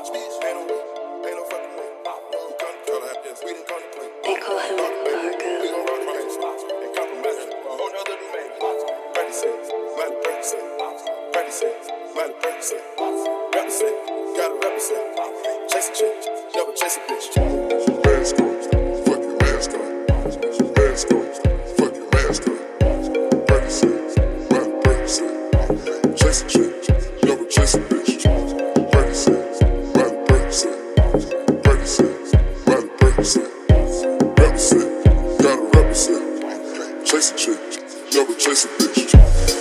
They call him Virgo. Gotta represent, chase a chick, never chase a bitch. Mask on, fuck your mask on. Mask on, fuck your mask on. Percocet, ride Percocet. Chase a chick, never chase a bitch. Percocet, ride Percocet. Percocet, ride Percocet. Represent, gotta represent. Chase a chick, never chase a bitch.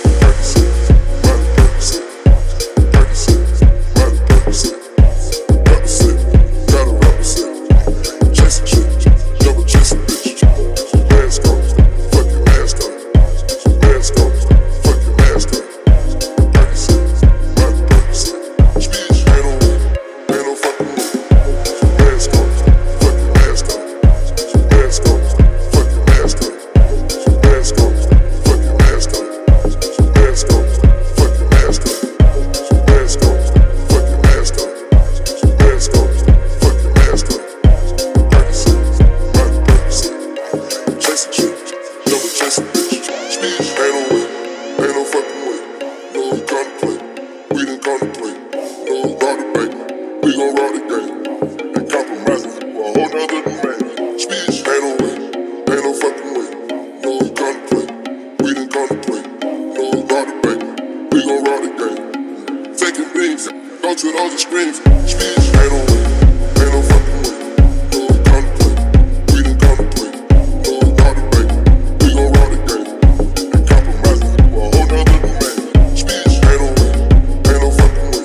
We gon' rock the game and compromise it for a whole nother domain. Speech ain't no way, ain't no fucking way. No contemplate, we didn't contemplate. No rock the bank, we gon' rock the game. Taking things, go to those extremes. Speech ain't no way, ain't no fucking way. No contemplate, we didn't contemplate. No rock the bank, we gon' rock the game and compromise it for a whole nother domain. Speech ain't no way, ain't no fucking way.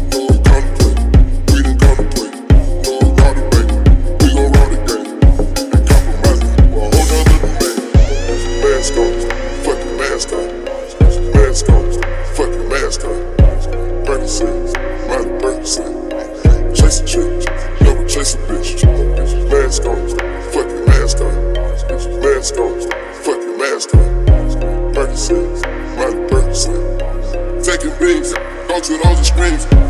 Percocet, ride Percocet. Chase a chick, never chase a bitch. Mask on, fuck your mask on. Mask on, fuck your mask on. Percocet, ride Percocet. Taking beams, go to those extremes.